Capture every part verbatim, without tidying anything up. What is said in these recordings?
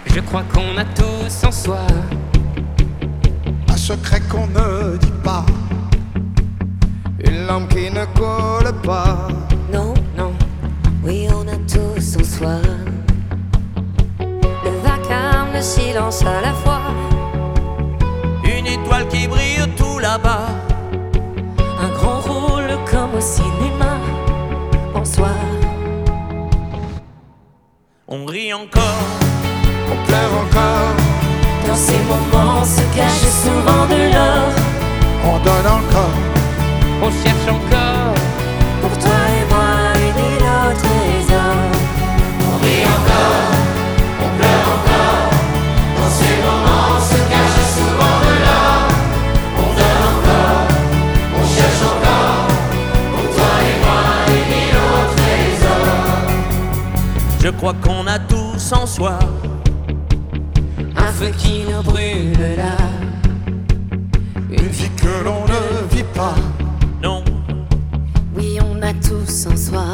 Je crois qu'on a tous en soi un secret qu'on ne dit pas, une lampe qui ne colle pas. Non, non, oui on a tous en soi le vacarme, le silence à la fois, une étoile qui brille tout là-bas, un grand rôle comme au cinéma en soi. on rit encore, On pleure encore, Dans ces moments se cache souvent de l'or. on donne encore, on cherche encore. Pour toi et moi, unis nos trésors. on rit encore, on pleure encore. Dans ces moments se cache souvent de l'or. On donne encore, on cherche encore. Pour toi et moi, unis nos trésors. Je crois qu'on a tous en soi Un feu qui nous brûle là. une vie que l'on ne vit pas. non. Oui, on a tous en soi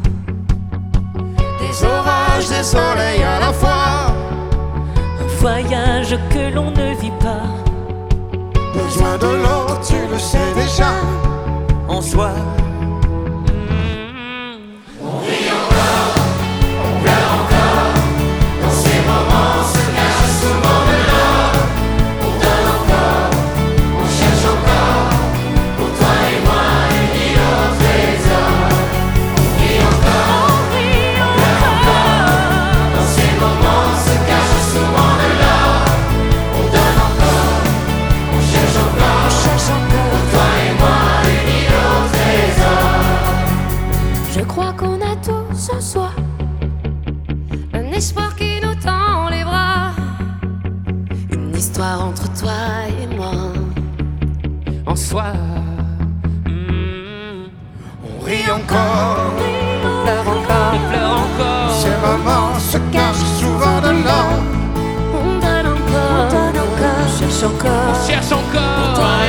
Des orages, des soleils à la fois, un voyage que l'on ne vit pas. besoin de l'autre, tu le sais déjà. En soi, Je crois qu'on a tous en soi un espoir qui nous tend les bras, une histoire entre toi et moi. En soi, mm, On rit encore, On pleure encore, on pleure encore. ces moments se cachent souvent de l'or. on donne encore, on donne encore, on cherche encore. On cherche encore. toi